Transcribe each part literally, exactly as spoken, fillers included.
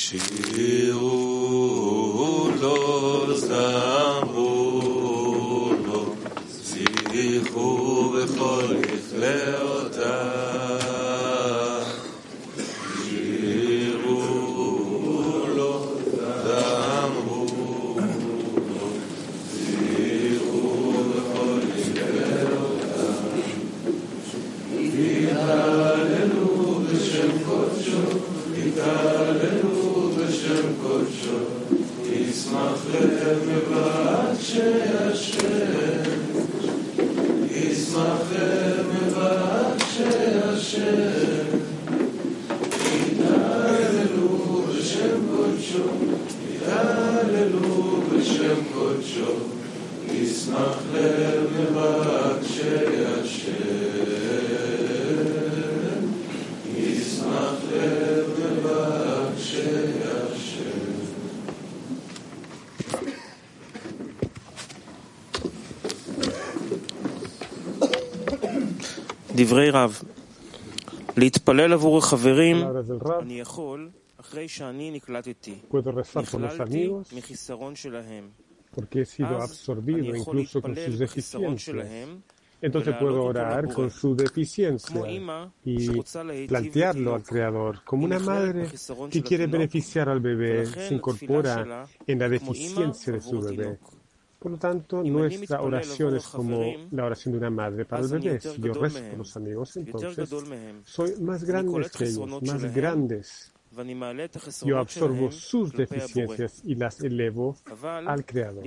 דברי רב. להתפלל עבור החברים אני יכול אחרי שאני נקלטתי. נכללתי מחיסרון שלהם. אז אני יכול להתפלל בחיסרון שלהם. Entonces puedo orar con su deficiencia y plantearlo al Creador. Como una madre que quiere beneficiar al bebé se incorpora en la deficiencia de su bebé. Por lo tanto, nuestra oración es como la oración de una madre para el bebé. Si yo rezo por los amigos, entonces soy más grande que ellos, más grandes. Yo absorbo sus deficiencias y las elevo al Creador.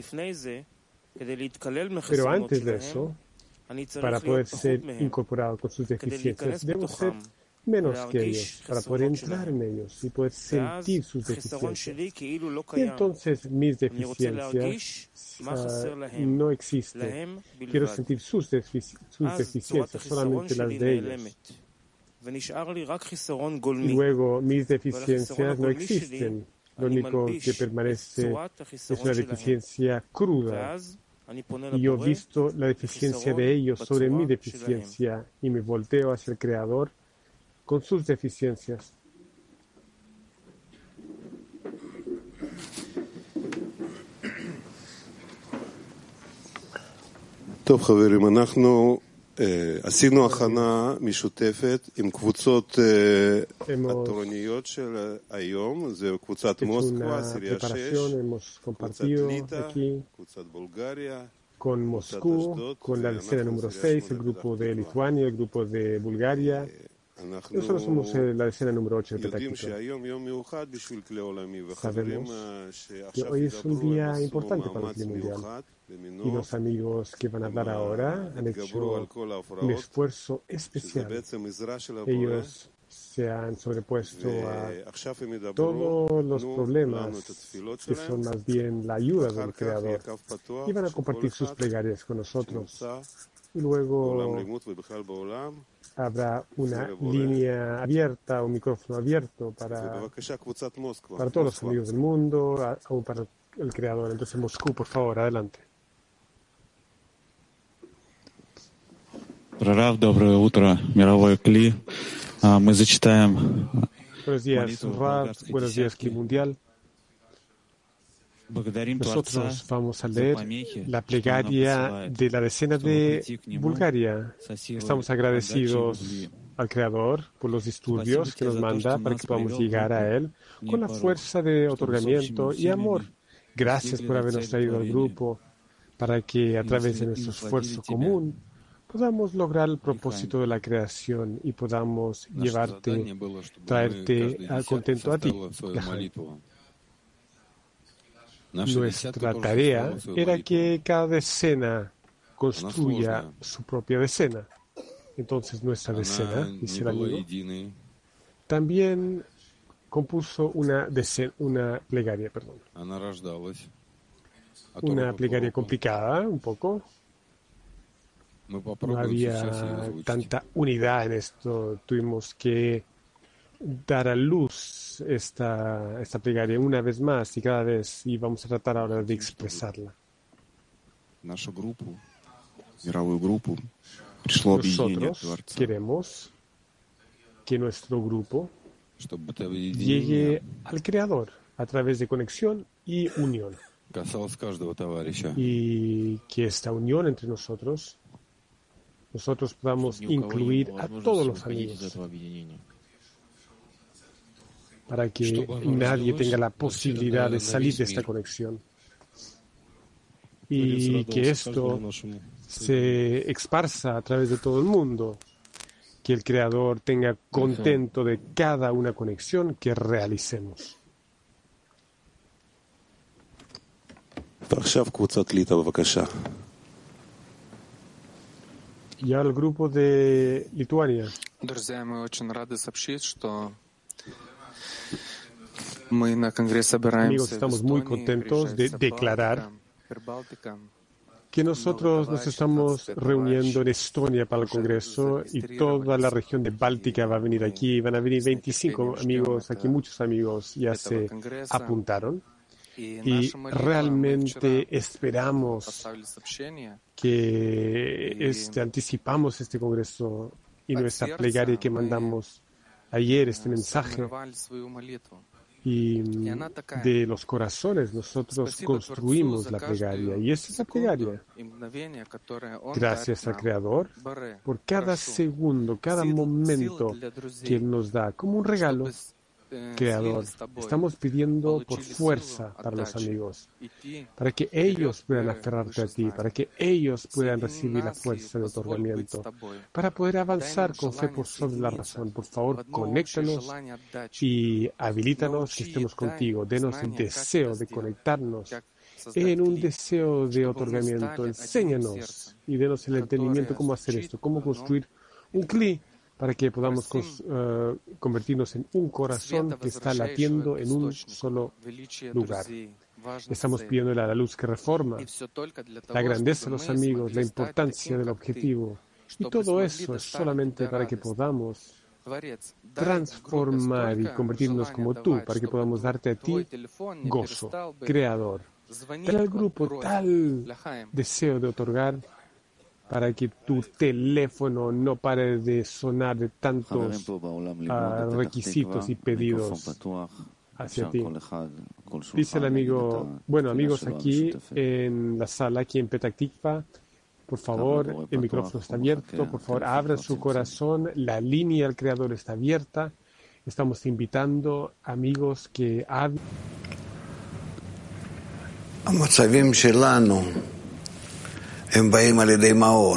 Pero antes de eso, para poder ser incorporado con sus deficiencias, debo ser menos que ellos, para poder entrar en ellos y poder sentir sus deficiencias. Y entonces mis deficiencias uh, no existen. Quiero sentir sus, defici sus deficiencias, solamente las de ellos. Y luego mis deficiencias no existen. Lo único que permanece es una deficiencia cruda. Y yo he visto la deficiencia de ellos sobre mi deficiencia y me volteo hacia el Creador con sus deficiencias. טוב חברים, אנחנו עשינו הכנה משותפת עם קבוצות התורניות של היום, זה קבוצת מוסקבה, סיריה שש, קבוצת ליטא, קבוצת בולגריה, con Moscú, con la decena número seis, el grupo de Lituania, el grupo de Bulgaria. Nosotros somos la decena número ocho de Petáquito. Sabemos que hoy es un día importante para el clima mundial. Y los amigos que van a hablar ahora han hecho un esfuerzo especial. Ellos se han sobrepuesto a todos los problemas que son más bien la ayuda del Creador y van a compartir sus plegarias con nosotros. Y luego habrá una línea abierta, un micrófono abierto para, para todos los amigos del mundo, aún para el Creador. Entonces, Moscú, por favor, adelante. Прорав, доброе утро, мировой кли. Мы зачитаем. Buenos días, Rav. Buenos días, Cli Mundial. Nosotros vamos a leer la plegaria de la decena de Bulgaria. Estamos agradecidos al Creador por los disturbios que nos manda para que podamos llegar a Él con la fuerza de otorgamiento y amor. Gracias por habernos traído al grupo para que a través de nuestro esfuerzo común podamos lograr el propósito de la creación y podamos llevarte, traerte al contento a ti. Nuestra tarea era que cada decena construya su propia decena. Entonces nuestra decena, dice el amigo, también compuso una, decena, una plegaria, perdón. Una plegaria complicada, un poco. No había tanta unidad en esto. Tuvimos que dar a luz esta, esta plegaria una vez más y cada vez, y vamos a tratar ahora de expresarla. Nosotros queremos que nuestro grupo llegue al Creador a través de conexión y unión. Y que esta unión entre nosotros, nosotros podamos incluir a todos los amigos, para que nadie tenga la posibilidad de salir de esta conexión. Y que esto se esparza a través de todo el mundo, que el Creador tenga contento de cada una conexión que realicemos. Y ahora el grupo de Lituania. Amigos, estamos muy contentos de declarar que nosotros nos estamos reuniendo en Estonia para el Congreso y toda la región de Báltica va a venir aquí. Van a venir veinticinco amigos aquí, muchos amigos ya se apuntaron. Y realmente esperamos que este, anticipamos este Congreso y nuestra plegaria que mandamos ayer, este mensaje. Y de los corazones nosotros construimos la plegaria. Y esa es la plegaria. Gracias al Creador por cada segundo, cada momento que Él nos da, como un regalo. Creador, estamos pidiendo por fuerza para los amigos, para que ellos puedan aferrarte a ti, para que ellos puedan recibir la fuerza de otorgamiento, para poder avanzar con fe por sobre la razón. Por favor, conéctanos y habilítanos que estemos contigo. Denos el deseo de conectarnos en un deseo de otorgamiento. Enséñanos y denos el entendimiento cómo hacer esto, cómo construir un cli para que podamos uh, convertirnos en un corazón que está latiendo en un solo lugar. Estamos pidiendo a la luz que reforma, la grandeza de los amigos, la importancia del objetivo. Y todo eso es solamente para que podamos transformar y convertirnos como tú, para que podamos darte a ti gozo, Creador. Dale al grupo tal deseo de otorgar, para que tu teléfono no pare de sonar de tantos uh, requisitos y pedidos hacia ti. Dice el amigo, bueno, amigos aquí en la sala, aquí en Petah Tikva, por favor, el micrófono está abierto, por favor, abran su corazón, la línea al Creador está abierta. Estamos invitando amigos que hablen. הם באים על ידי מאור,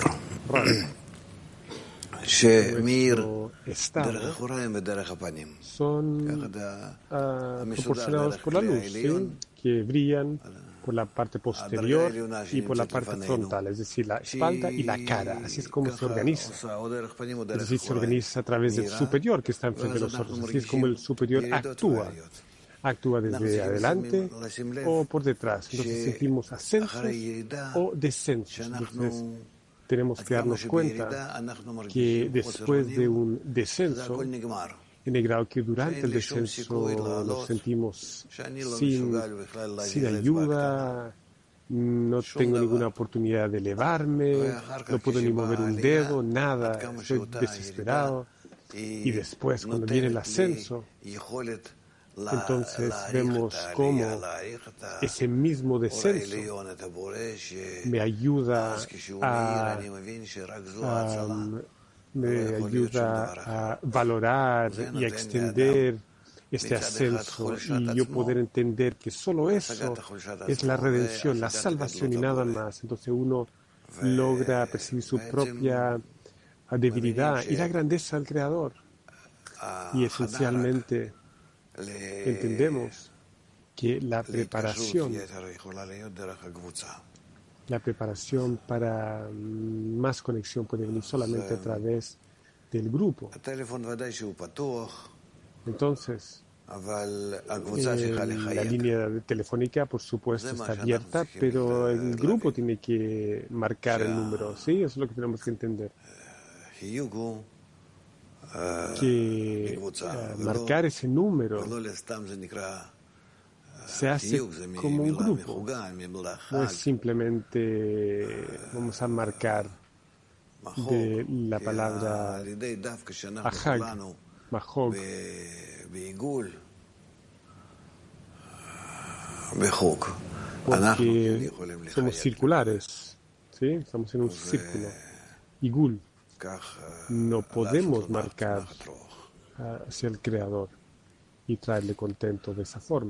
שמאיר דרך אחוריים ודרך הפנים. Son uh, proporcionados por la luz, ¿sí? Que brillan por la parte posterior y por la parte frontal, es decir, la espalda y la cara. Así es como se organiza. Es decir, se organiza a través del superior que está enfrente de nosotros. Así es como el superior actúa. Actúa desde adelante o por detrás. Entonces sentimos ascensos o descensos. Entonces tenemos que darnos cuenta que después de un descenso, en el grado que durante el descenso nos sentimos sin, sin ayuda, no tengo ninguna oportunidad de elevarme, no puedo ni mover un dedo, nada, estoy desesperado. Y después, cuando viene el ascenso, entonces vemos cómo ese mismo descenso me ayuda a, a, me ayuda a valorar y a extender este ascenso y yo poder entender que solo eso es la redención, la salvación y nada más. Entonces uno logra percibir su propia debilidad y la grandeza del Creador y esencialmente entendemos que la preparación, la preparación para más conexión puede venir solamente a través del grupo. Entonces, eh, la línea telefónica, por supuesto, está abierta, pero el grupo tiene que marcar el número. Sí, eso es lo que tenemos que entender. Que uh, marcar ese número se hace como un grupo, no es simplemente vamos a marcar de la palabra ahag, mahog, Porque somos circulares, ¿sí? Estamos en un círculo. Igul. No podemos marcar hacia el Creador y traerle contento de esa forma.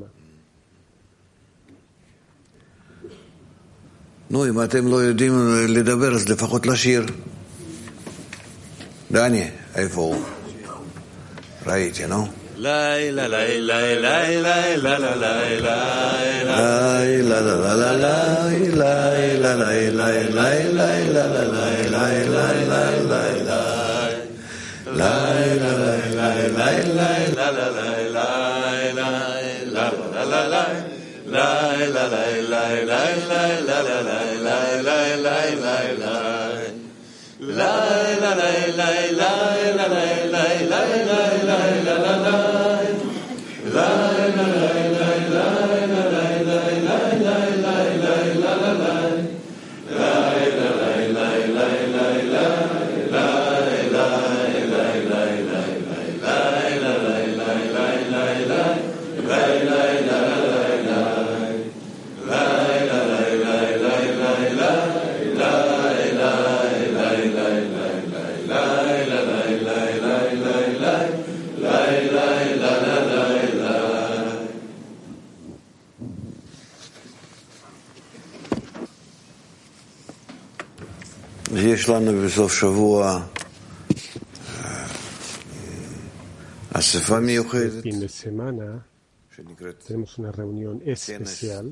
נו, אם אתם לא יודעים לדבר, אז לפחות לשיר. דני, איפה הוא? ראיתי, נו? לילה, לילה, לילה, לילה, לילה, לילה, לילה, לילה, יש לנו בסוף שבוע אספה מיוחדת tenemos una reunión especial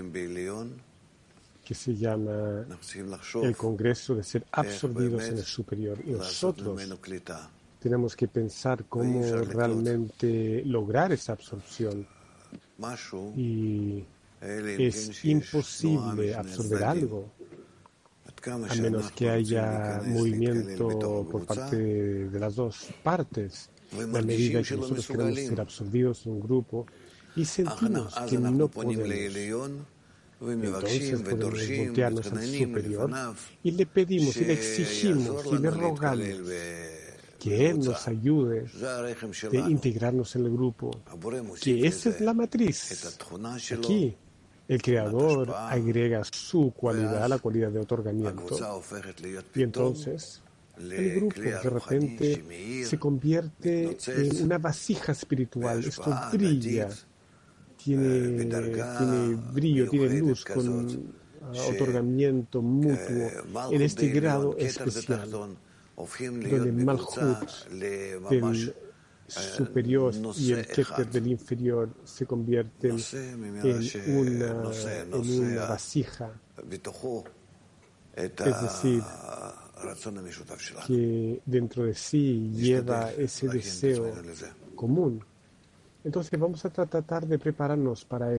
que se llama el Congreso de Ser Absorbidos en el Superior. Y nosotros tenemos que pensar cómo realmente lograr esa absorción. Y es imposible absorber algo a menos que haya movimiento por parte de las dos partes. A medida que nosotros queremos ser absorbidos en un grupo y sentimos que no podemos, entonces podemos voltearnos al superior y le pedimos y le exigimos y le rogamos que Él nos ayude de integrarnos en el grupo, que esa es la matriz. Aquí el Creador agrega su cualidad, la cualidad de otorgamiento, y entonces el grupo de repente se convierte en una vasija espiritual. Esto brilla, tiene, tiene brillo, tiene luz con uh, otorgamiento mutuo en este grado especial, donde Malhut del superior y el Keter del inferior se convierten en una, en una vasija, es decir, que dentro de sí lleva ese deseo común. Entonces vamos a tratar de prepararnos para